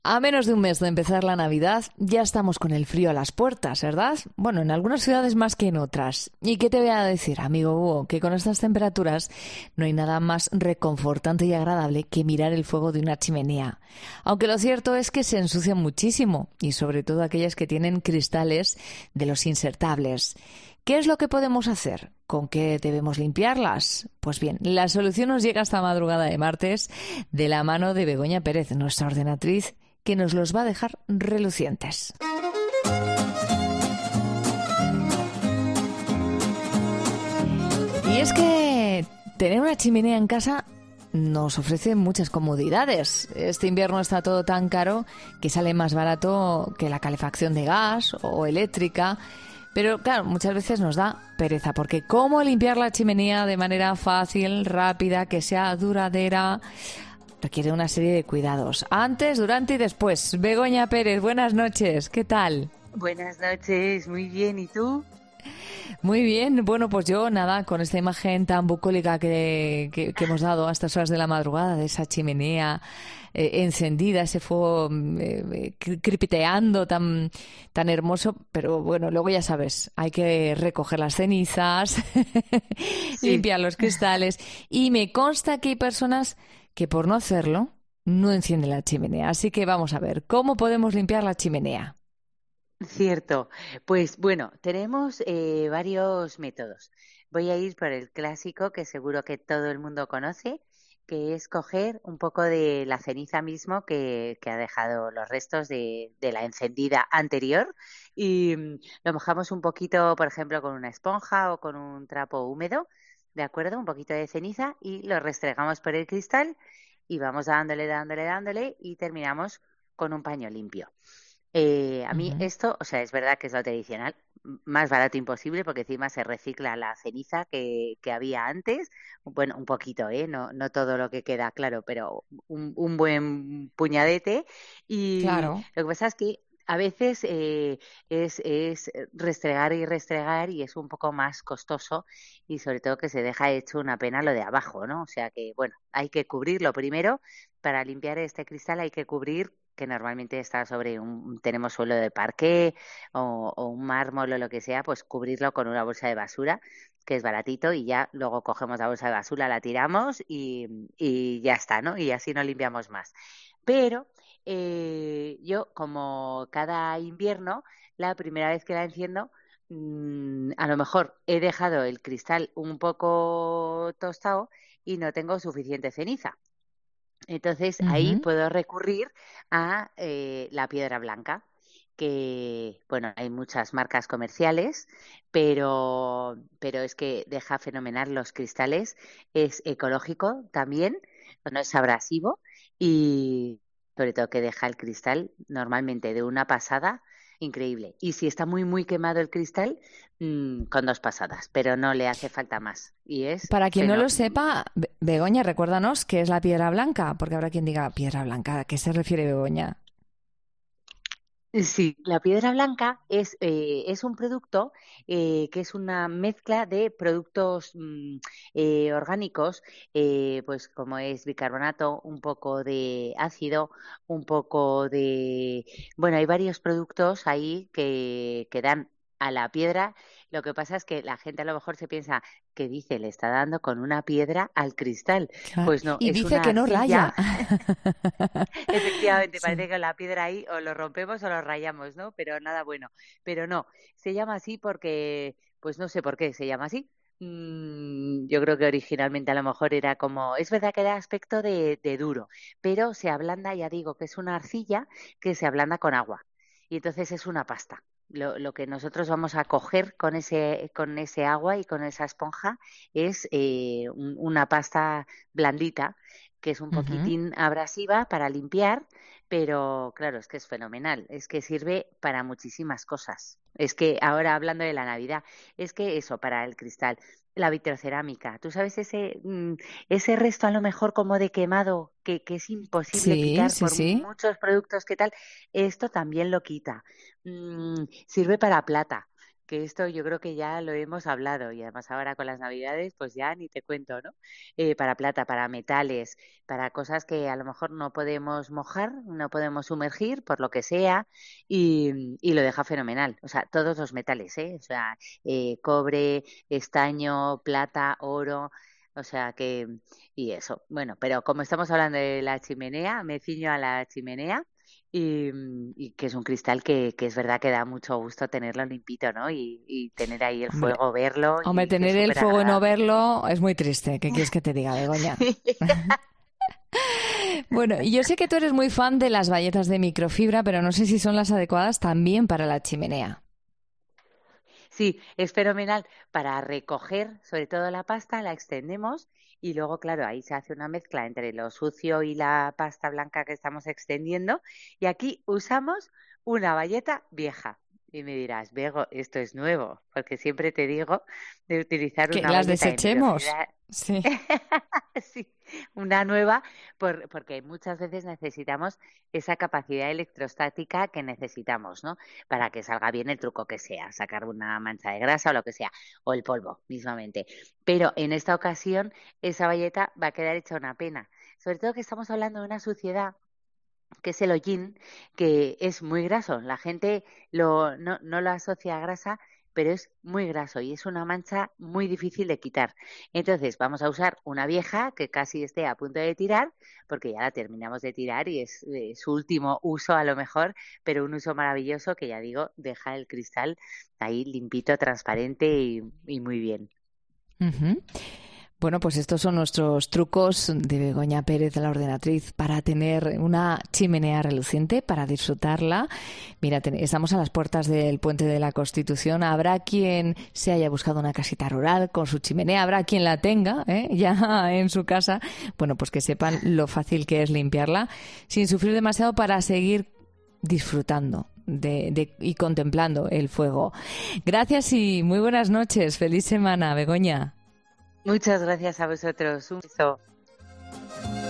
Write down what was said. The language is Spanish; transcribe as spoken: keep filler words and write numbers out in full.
A menos de un mes de empezar la Navidad, ya estamos con el frío a las puertas, ¿verdad? Bueno, en algunas ciudades más que en otras. ¿Y qué te voy a decir, amigo Hugo? Que con estas temperaturas no hay nada más reconfortante y agradable que mirar el fuego de una chimenea. Aunque lo cierto es que se ensucian muchísimo, y sobre todo aquellas que tienen cristales de los insertables. ¿Qué es lo que podemos hacer? ¿Con qué debemos limpiarlas? Pues bien, la solución nos llega esta madrugada de martes de la mano de Begoña Pérez, nuestra ordenatriz, que nos los va a dejar relucientes. Y es que tener una chimenea en casa nos ofrece muchas comodidades. Este invierno está todo tan caro que sale más barato que la calefacción de gas o eléctrica. Pero claro, muchas veces nos da pereza, porque ¿cómo limpiar la chimenea de manera fácil, rápida, que sea duradera? Requiere una serie de cuidados, antes, durante y después. Begoña Pérez, buenas noches, ¿qué tal? Buenas noches, muy bien, ¿y tú? Muy bien, bueno, pues yo nada, con esta imagen tan bucólica que, que, que hemos dado a estas horas de la madrugada, de esa chimenea eh, encendida, ese fuego eh, crepiteando tan, tan hermoso, pero bueno, luego ya sabes, hay que recoger las cenizas, Sí. limpiar los cristales, y me consta que hay personas que por no hacerlo no encienden la chimenea, así que vamos a ver, ¿cómo podemos limpiar la chimenea? Cierto. Pues bueno, tenemos eh, varios métodos. Voy a ir por el clásico que seguro que todo el mundo conoce, que es coger un poco de la ceniza mismo que, que ha dejado los restos de, de la encendida anterior y mm, lo mojamos un poquito, por ejemplo, con una esponja o con un trapo húmedo, ¿de acuerdo? Un poquito de ceniza y lo restregamos por el cristal y vamos dándole, dándole, dándole y terminamos con un paño limpio. Eh, a mí Ujú. esto, o sea, es verdad que es lo tradicional, m- más barato imposible porque encima se recicla la ceniza que, que había antes. Bueno, un poquito, ¿eh? No, no todo lo que queda, claro, pero un, un buen puñadete. Y Claro. lo que pasa es que a veces eh, es, es restregar y restregar y es un poco más costoso y sobre todo que se deja hecho una pena lo de abajo, ¿no? O sea que, bueno, hay que cubrirlo primero. Para limpiar este cristal hay que cubrir que normalmente está sobre un, tenemos suelo de parqué o, o un mármol o lo que sea, pues cubrirlo con una bolsa de basura, que es baratito, y ya luego cogemos la bolsa de basura, la tiramos y, y ya está, ¿no? Y así no limpiamos más. Pero eh, yo, como cada invierno, la primera vez que la enciendo, mm, a lo mejor he dejado el cristal un poco tostado y no tengo suficiente ceniza. Entonces ahí Ujú. puedo recurrir a eh, la piedra blanca, que, bueno, hay muchas marcas comerciales, pero, pero es que deja fenomenal los cristales, es ecológico también, no es abrasivo y sobre todo que deja el cristal normalmente de una pasada increíble. Y si está muy, muy quemado el cristal, mm, con dos pasadas, pero no le hace falta más. Y es Para quien no lo fenomenal. sepa, Be- Begoña, recuérdanos qué es la piedra blanca, porque habrá quien diga piedra blanca, ¿a qué se refiere Begoña? Sí, la piedra blanca es, eh, es un producto eh, que es una mezcla de productos mm, eh, orgánicos, eh, pues como es bicarbonato, un poco de ácido, un poco de... Bueno, hay varios productos ahí que, que dan a la piedra. Lo que pasa es que la gente a lo mejor se piensa que dice, le está dando con una piedra al cristal. Claro. Pues no, Y es dice una que no arcilla. raya. Efectivamente, Sí. parece que la piedra ahí o lo rompemos o lo rayamos, ¿no? Pero nada bueno. Pero no, se llama así porque, pues no sé por qué se llama así. Mm, yo creo que originalmente a lo mejor era como, es verdad que da aspecto de, de duro, pero se ablanda, ya digo, que es una arcilla que se ablanda con agua. Y entonces es una pasta. Lo, lo que nosotros vamos a coger con ese, con ese agua y con esa esponja es eh, un- una pasta blandita que es un Ujú. poquitín abrasiva para limpiar, pero claro, es que es fenomenal, es que sirve para muchísimas cosas. Es que ahora hablando de la Navidad, es que eso, para el cristal, la vitrocerámica, tú sabes ese, mm, ese resto a lo mejor como de quemado que, que es imposible Sí, quitar sí, por sí. muchos productos que tal, esto también lo quita. Mm, sirve para plata, que esto yo creo que ya lo hemos hablado y además ahora con las Navidades pues ya ni te cuento, ¿no? Eh, para plata, para metales, para cosas que a lo mejor no podemos mojar, no podemos sumergir por lo que sea y, y lo deja fenomenal. O sea, todos los metales, ¿eh? O sea, eh, cobre, estaño, plata, oro. O sea que, y eso. Bueno, pero como estamos hablando de la chimenea, me ciño a la chimenea y, y que es un cristal que, que es verdad que da mucho gusto tenerlo limpito, ¿no? Y, y tener ahí el Hombre, fuego, verlo hombre, y que es tener el súper fuego y no agradable. verlo es muy triste. ¿Qué quieres que te diga, Begoña? Bueno, y yo sé que tú eres muy fan de las bayetas de microfibra, pero no sé si son las adecuadas también para la chimenea. Sí, es fenomenal para recoger, sobre todo la pasta, la extendemos y luego, claro, ahí se hace una mezcla entre lo sucio y la pasta blanca que estamos extendiendo. Y aquí usamos una bayeta vieja. Y me dirás, Bego, esto es nuevo, porque siempre te digo de utilizar Que una las bayeta de desechemos. microfibra. Sí. Sí, una nueva, por, porque muchas veces necesitamos esa capacidad electrostática que necesitamos, ¿no? Para que salga bien el truco que sea, sacar una mancha de grasa o lo que sea, o el polvo mismamente. Pero en esta ocasión esa bayeta va a quedar hecha una pena. Sobre todo que estamos hablando de una suciedad que es el hollín, que es muy graso. La gente lo, no, no lo asocia a grasa, pero es muy graso y es una mancha muy difícil de quitar. Entonces vamos a usar una vieja que casi esté a punto de tirar, porque ya la terminamos de tirar y es eh, su último uso a lo mejor, pero un uso maravilloso que ya digo, deja el cristal ahí limpito, transparente y, y muy bien. Ujú. Bueno, pues estos son nuestros trucos de Begoña Pérez, la ordenatriz, para tener una chimenea reluciente, para disfrutarla. Mira, ten- estamos a las puertas del Puente de la Constitución. Habrá quien se haya buscado una casita rural con su chimenea, habrá quien la tenga, ¿eh? Ya en su casa. Bueno, pues que sepan lo fácil que es limpiarla sin sufrir demasiado para seguir disfrutando de, de- y contemplando el fuego. Gracias y muy buenas noches. Feliz semana, Begoña. Muchas gracias a vosotros. Un beso.